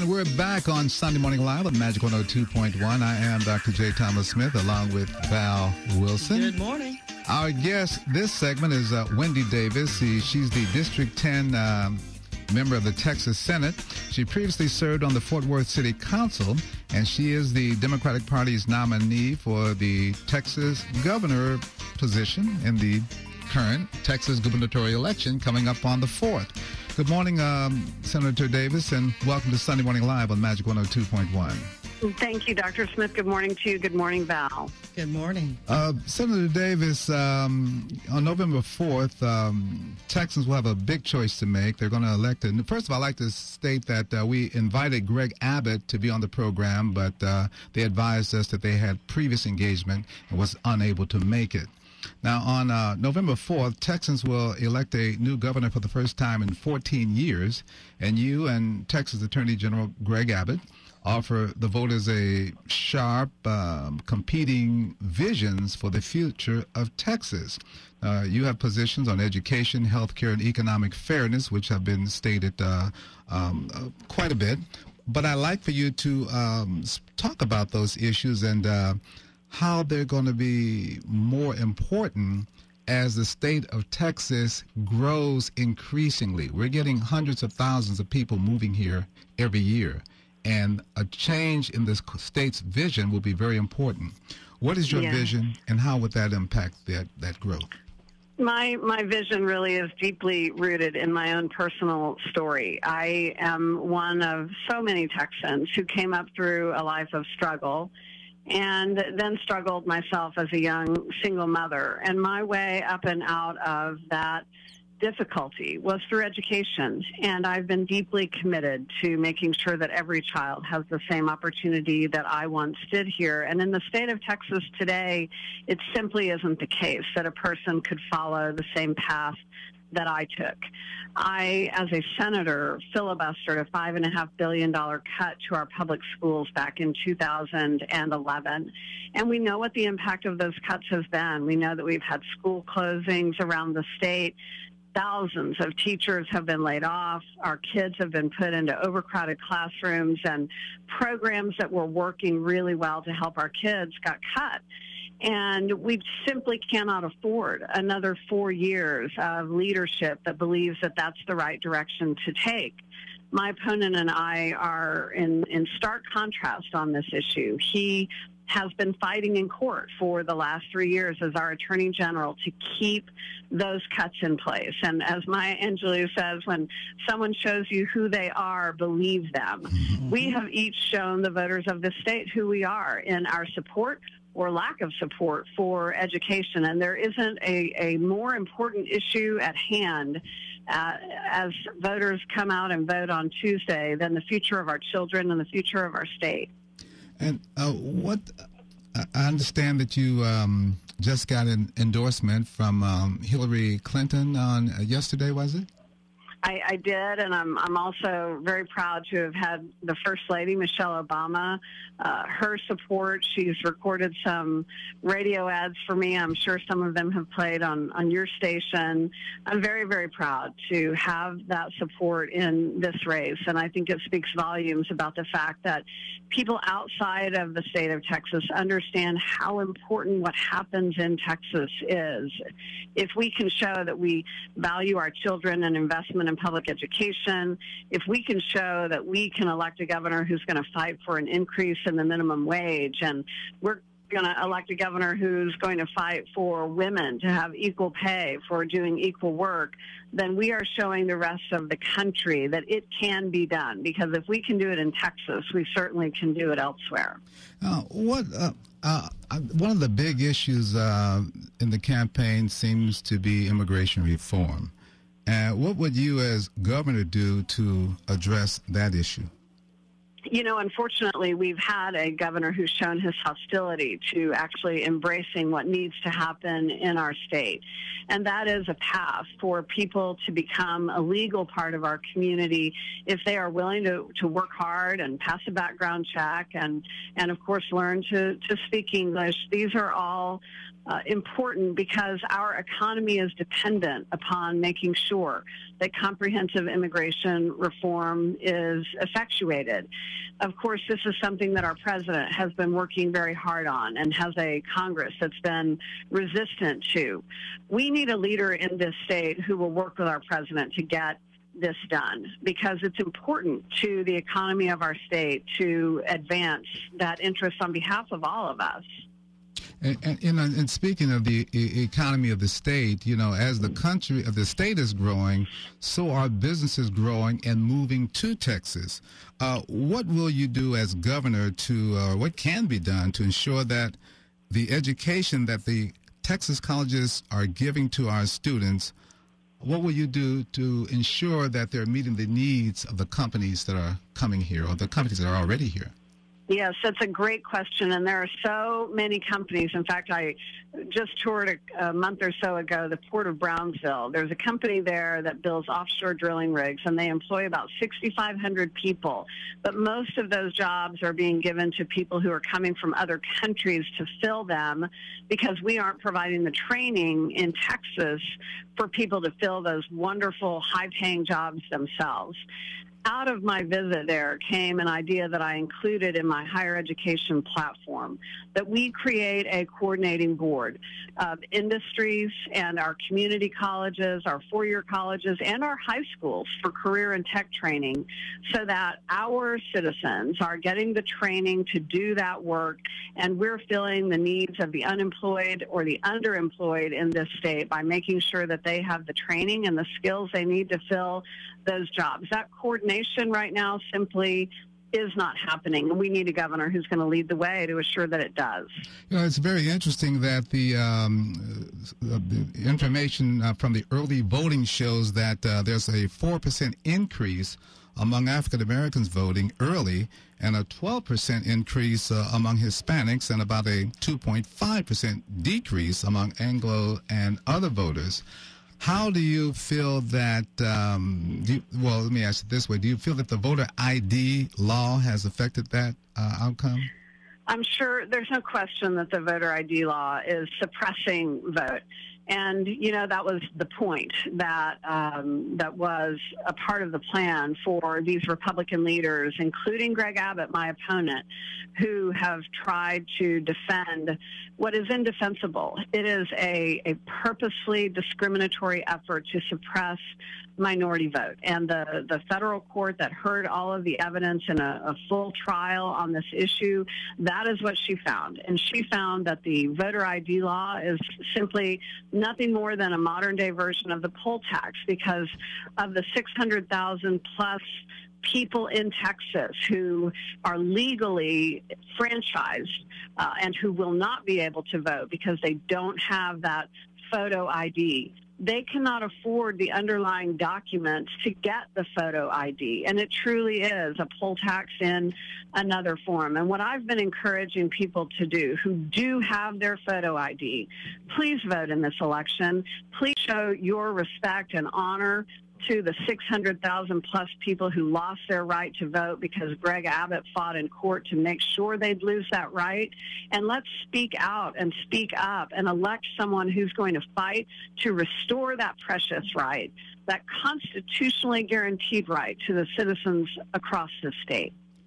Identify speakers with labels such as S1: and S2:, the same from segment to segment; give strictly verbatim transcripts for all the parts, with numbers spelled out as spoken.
S1: And we're back on Sunday Morning Live on Magic one oh two point one. I am Doctor J. Thomas Smith along with Val Wilson.
S2: Good morning.
S1: Our guest this segment is uh, Wendy Davis. She, she's the District ten um, member of the Texas Senate. She previously served on the Fort Worth City Council, and she is the Democratic Party's nominee for the Texas governor position in the current Texas gubernatorial election coming up on the fourth. Good morning, um, Senator Davis, and welcome to Sunday Morning Live on Magic one oh two point one.
S3: Thank you, Doctor Smith. Good morning to you. Good morning, Val.
S2: Good morning.
S1: Uh, Senator Davis, um, on November fourth, um, Texans will have a big choice to make. They're going to elect a, first of all, I'd like to state that uh, we invited Greg Abbott to be on the program, but uh, they advised us that they had previous engagement and was unable to make it. Now, on uh, November fourth, Texans will elect a new governor for the first time in fourteen years, and you and Texas Attorney General Greg Abbott offer the voters a sharp, um, competing visions for the future of Texas. Uh, you have positions on education, healthcare, and economic fairness, which have been stated uh, um, uh, quite a bit. But I'd like for you to um, talk about those issues and uh, how they're going to be more important as the state of Texas grows increasingly. We're getting hundreds of thousands of people moving here every year, and a change in the state's vision will be very important. What is your
S3: yeah.
S1: vision, and how would that impact that, that growth?
S3: My my vision really is deeply rooted in my own personal story. I am one of so many Texans who came up through a life of struggle and then struggled myself as a young single mother. And my way up and out of that difficulty was through education. And I've been deeply committed to making sure that every child has the same opportunity that I once did here. And in the state of Texas today, it simply isn't the case that a person could follow the same path that I took. I, as a senator, filibustered a five and a half billion dollar cut to our public schools back in two thousand eleven. And we know what the impact of those cuts has been. We know that we've had school closings around the state. Thousands of teachers have been laid off. Our kids have been put into overcrowded classrooms, and programs that were working really well to help our kids got cut. And we simply cannot afford another four years of leadership that believes that that's the right direction to take. My opponent and I are in, in stark contrast on this issue. He has been fighting in court for the last three years as our Attorney General to keep those cuts in place. And as Maya Angelou says, when someone shows you who they are, believe them. Mm-hmm. We have each shown the voters of this state who we are in our support or lack of support for education. And there isn't a, a more important issue at hand uh, as voters come out and vote on Tuesday than the future of our children and the future of our state.
S1: And uh, what I understand that you um, just got an endorsement from um, Hillary Clinton on uh, yesterday, was it?
S3: I, I did, and I'm I'm also very proud to have had the First Lady, Michelle Obama, uh, her support. She's recorded some radio ads for me. I'm sure some of them have played on, on your station. I'm very, very proud to have that support in this race, and I think it speaks volumes about the fact that people outside of the state of Texas understand how important what happens in Texas is. If we can show that we value our children and investment in public education, if we can show that we can elect a governor who's going to fight for an increase in the minimum wage, and we're going to elect a governor who's going to fight for women to have equal pay for doing equal work, then we are showing the rest of the country that it can be done. Because if we can do it in Texas, we certainly can do it elsewhere.
S1: Uh, what uh, uh, one of the big issues uh, in the campaign seems to be immigration reform. Uh, what would you as governor do to address that issue?
S3: You know, unfortunately, we've had a governor who's shown his hostility to actually embracing what needs to happen in our state. And that is a path for people to become a legal part of our community if they are willing to, to work hard and pass a background check and, and of course, learn to, to speak English. These are all uh, important because our economy is dependent upon making sure that comprehensive immigration reform is effectuated. Of course, this is something that our president has been working very hard on and has a Congress that's been resistant to. We need a leader in this state who will work with our president to get this done, because it's important to the economy of our state to advance that interest on behalf of all of us.
S1: And, and, and speaking of the e- economy of the state, you know, as the country of the state is growing, so are businesses growing and moving to Texas. Uh, what will you do as governor to, uh, what can be done to ensure that the education that the Texas colleges are giving to our students, what will you do to ensure that they're meeting the needs of the companies that are coming here or the companies that are already here?
S3: Yes, that's a great question, and there are so many companies. In fact, I just toured a, a month or so ago the Port of Brownsville. There's a company there that builds offshore drilling rigs, and they employ about sixty-five hundred people. But most of those jobs are being given to people who are coming from other countries to fill them, because we aren't providing the training in Texas for people to fill those wonderful, high-paying jobs themselves. Out of my visit there came an idea that I included in my higher education platform, that we create a coordinating board of industries and our community colleges, our four-year colleges, and our high schools for career and tech training, so that our citizens are getting the training to do that work, and we're filling the needs of the unemployed or the underemployed in this state by making sure that they have the training and the skills they need to fill those jobs. That coordination right now simply is not happening, and we need a governor who's going to lead the way to assure that it does.
S1: You know, it's very interesting that the, um, uh, the information uh, from the early voting shows that uh, there's a four percent increase among African Americans voting early, and a twelve percent increase uh, among Hispanics, and about a two point five percent decrease among Anglo and other voters. How do you feel that, um, do you, well, let me ask it this way. Do you feel that the voter I D law has affected that uh, outcome?
S3: I'm sure there's no question that the voter I D law is suppressing vote. And, you know, that was the point that um, that was a part of the plan for these Republican leaders, including Greg Abbott, my opponent, who have tried to defend what is indefensible. It is a, a purposely discriminatory effort to suppress minority vote. And the, the federal court that heard all of the evidence in a, a full trial on this issue, that is what she found. And she found that the voter I D law is simply nothing more than a modern-day version of the poll tax, because of the six hundred thousand plus people in Texas who are legally franchised uh, and who will not be able to vote because they don't have that photo I D. They cannot afford the underlying documents to get the photo I D, and it truly is a poll tax in another form. And what I've been encouraging people to do who do have their photo I D, please vote in this election. Please show your respect and honor to the six hundred thousand plus people who lost their right to vote because Greg Abbott fought in court to make sure they'd lose that right. And let's speak out and speak up and elect someone who's going to fight to restore that precious right, that constitutionally guaranteed right to the citizens across the state.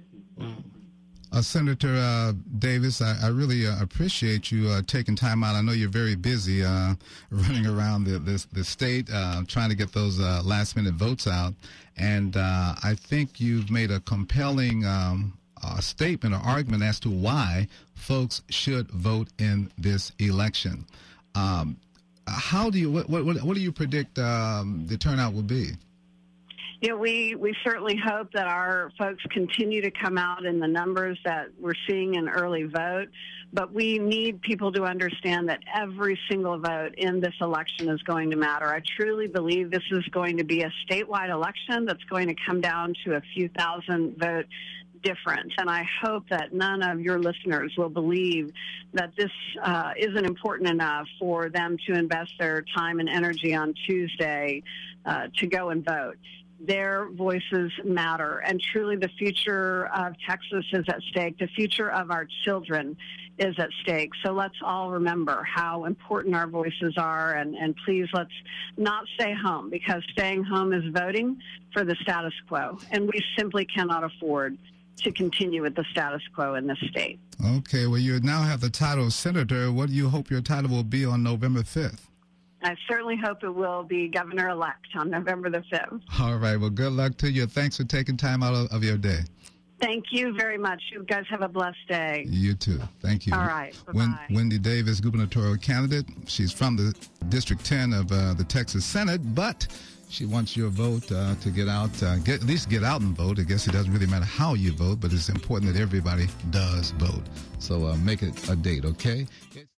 S1: Uh, Senator uh, Davis, I, I really uh, appreciate you uh, taking time out. I know you're very busy uh, running around the, the, the state uh, trying to get those uh, last-minute votes out. And uh, I think you've made a compelling um, uh, statement or argument as to why folks should vote in this election. Um, how do you, what, what, what do you predict um, the turnout will be?
S3: You know, we, we certainly hope that our folks continue to come out in the numbers that we're seeing in early vote, but we need people to understand that every single vote in this election is going to matter. I truly believe this is going to be a statewide election that's going to come down to a few thousand vote difference. And I hope that none of your listeners will believe that this uh, isn't important enough for them to invest their time and energy on Tuesday uh, to go and vote. Their voices matter, and truly the future of Texas is at stake. The future of our children is at stake. So let's all remember how important our voices are, and, and please let's not stay home, because staying home is voting for the status quo, and we simply cannot afford to continue with the status quo in this state.
S1: Okay, well, you now have the title of senator. What do you hope your title will be on November fifth?
S3: I certainly hope it will be governor-elect on November the fifth.
S1: All right. Well, good luck to you. Thanks for taking time out of, of your day.
S3: Thank you very much. You guys have a blessed day.
S1: You too. Thank you.
S3: All right. Bye-bye.
S1: Wen- Wendy Davis, gubernatorial candidate. She's from the District ten of uh, the Texas Senate, but she wants your vote uh, to get out, uh, get, at least get out and vote. I guess it doesn't really matter how you vote, but it's important that everybody does vote. So uh, make it a date, okay? It's-